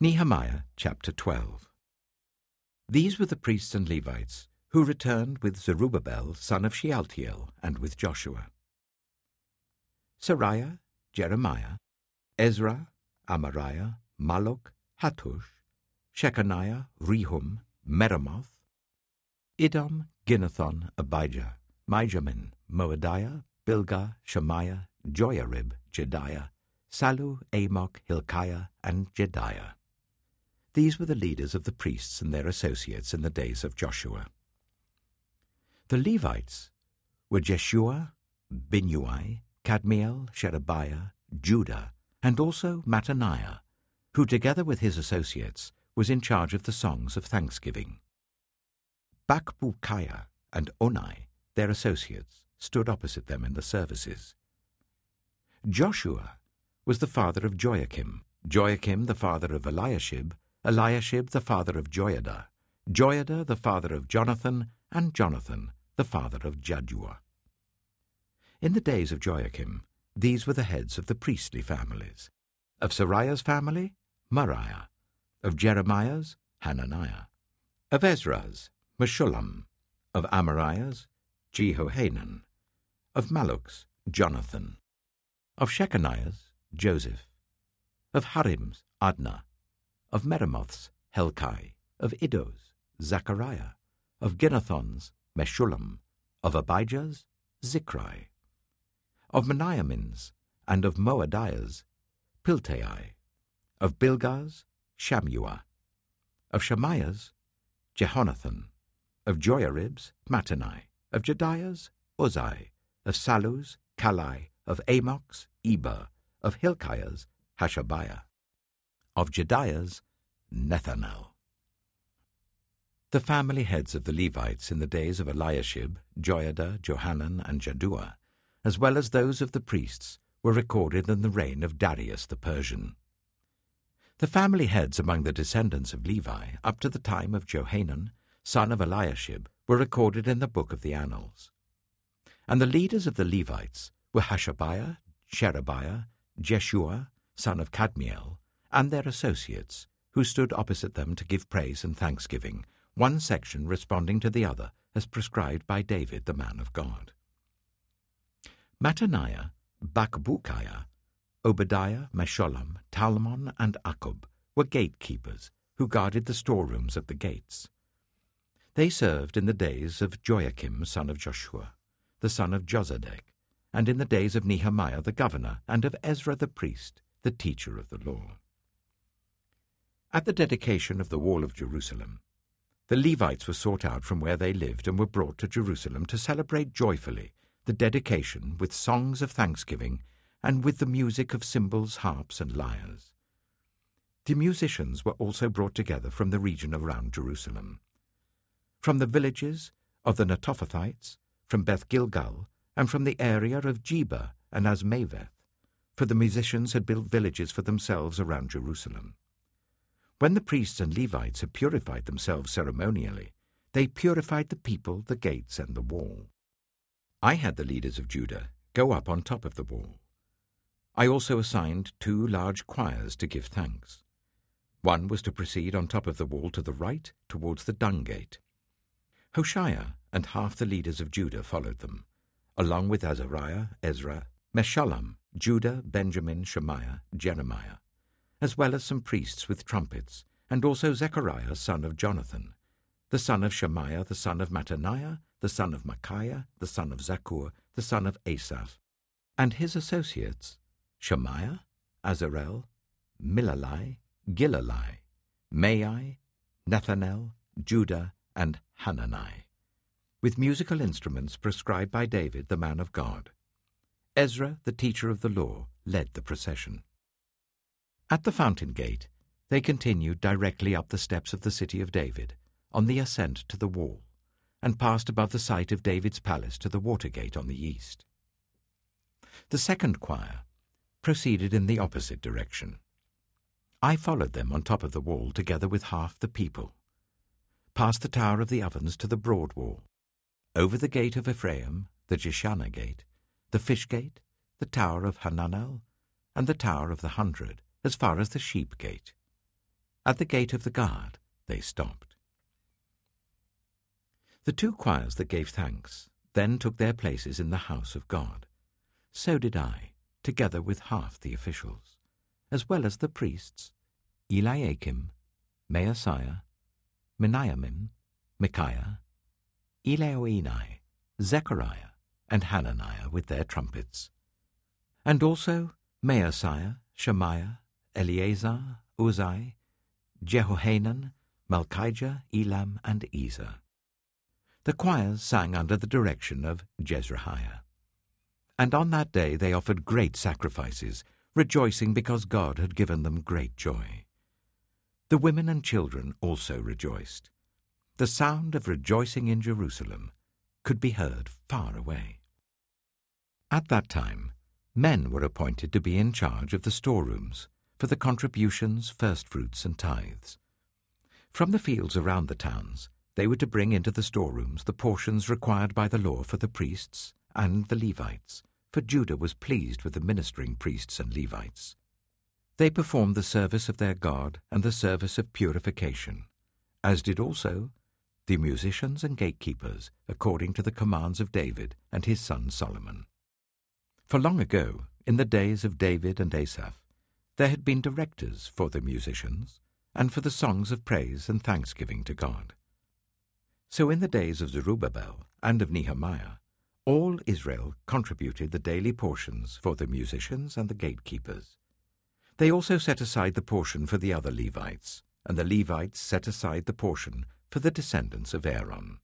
Nehemiah chapter 12. These were the priests and Levites who returned with Zerubbabel son of Shealtiel and with Joshua: Seraiah, Jeremiah, Ezra, Amariah, Malluch, Hattush, Shechaniah, Rehum, Meremoth, Idom, Ginnethon, Abijah, Mijamin, Moadiah, Bilgah, Shemaiah, Joiarib, Jedaiah, Sallu, Amok, Hilkiah, and Jedaiah. These were the leaders of the priests and their associates in the days of Joshua. The Levites were Jeshua, Binnui, Kadmiel, Sherebiah, Judah, and also Mattaniah, who together with his associates was in charge of the songs of thanksgiving. Bakbukiah and Onai, their associates, stood opposite them in the services. Joshua was the father of Joachim, Joachim the father of Eliashib, Eliashib the father of Joiada, Joiada the father of Jonathan, and Jonathan the father of Jaddua. In the days of Joachim, these were the heads of the priestly families: of Seraiah's family, Moriah; of Jeremiah's, Hananiah; of Ezra's, Meshullam; of Amariah's, Jehohanan; of Malluch's, Jonathan; of Shechaniah's, Joseph; of Harim's, Adnah; of Meremoth's, Helkai; of Iddo's, Zechariah; of Ginnethon's, Meshullam; of Abijah's, Zichri; of Meniamin's and of Moadiah's, Piltai; of Bilgah's, Shammua; of Shemaiah's, Jehonathan; of Joiarib's, Mattani; of Jedaiah's, Uzai; of Sallu's, Kalai; of Amok's, Eber; of Hilkiah's, Hashabiah; of Jedaiah's, Nethanel. The family heads of the Levites in the days of Eliashib, Joiada, Johanan, and Jaddua, as well as those of the priests, were recorded in the reign of Darius the Persian. The family heads among the descendants of Levi up to the time of Johanan, son of Eliashib, were recorded in the book of the Annals. And the leaders of the Levites were Hashabiah, Sherebiah, Jeshua, son of Kadmiel, and their associates, who stood opposite them to give praise and thanksgiving, one section responding to the other as prescribed by David the man of God. Mattaniah, Bakbukiah, Obadiah, Meshullam, Talmon, and Akkub were gatekeepers who guarded the storerooms at the gates. They served in the days of Joachim son of Joshua, the son of Josedek, and in the days of Nehemiah the governor, and of Ezra the priest, the teacher of the law. At the dedication of the wall of Jerusalem, the Levites were sought out from where they lived and were brought to Jerusalem to celebrate joyfully the dedication with songs of thanksgiving and with the music of cymbals, harps, and lyres. The musicians were also brought together from the region around Jerusalem, from the villages of the Netophathites, from Beth Gilgal, and from the area of Geba and Azmaveth, for the musicians had built villages for themselves around Jerusalem. When the priests and Levites had purified themselves ceremonially, they purified the people, the gates, and the wall. I had the leaders of Judah go up on top of the wall. I also assigned 2 large choirs to give thanks. One was to proceed on top of the wall to the right, towards the dung gate. Hoshea and half the leaders of Judah followed them, along with Azariah, Ezra, Meshullam, Judah, Benjamin, Shemaiah, Jeremiah, as well as some priests with trumpets, and also Zechariah son of Jonathan, the son of Shemaiah, the son of Mattaniah, the son of Micaiah, the son of Zakkur, the son of Asaph, and his associates, Shemaiah, Azarel, Milalai, Gilalai, Maai, Nethanel, Judah, and Hanani, with musical instruments prescribed by David the man of God. Ezra, the teacher of the law, led the procession. At the fountain gate, they continued directly up the steps of the city of David, on the ascent to the wall, and passed above the site of David's palace to the water gate on the east. The second choir proceeded in the opposite direction. I followed them on top of the wall together with half the people, past the Tower of the Ovens to the broad wall, over the gate of Ephraim, the Jeshanah gate, the fish gate, the Tower of Hananel, and the Tower of the 100, as far as the sheep gate. At the gate of the guard they stopped. The 2 choirs that gave thanks then took their places in the house of God. So did I, together with half the officials, as well as the priests, Eliakim, Maaseiah, Miniamin, Micaiah, Elioenai, Zechariah, and Hananiah with their trumpets, and also Maaseiah, Shemaiah, Eleazar, Uzai, Jehohanan, Malchijah, Elam, and Ezer. The choirs sang under the direction of Jezrahiah. And on that day they offered great sacrifices, rejoicing because God had given them great joy. The women and children also rejoiced. The sound of rejoicing in Jerusalem could be heard far away. At that time, men were appointed to be in charge of the storerooms for the contributions, firstfruits, and tithes. From the fields around the towns, they were to bring into the storerooms the portions required by the law for the priests and the Levites, for Judah was pleased with the ministering priests and Levites. They performed the service of their God and the service of purification, as did also the musicians and gatekeepers, according to the commands of David and his son Solomon. For long ago, in the days of David and Asaph, there had been directors for the musicians and for the songs of praise and thanksgiving to God. So in the days of Zerubbabel and of Nehemiah, all Israel contributed the daily portions for the musicians and the gatekeepers. They also set aside the portion for the other Levites, and the Levites set aside the portion for the descendants of Aaron.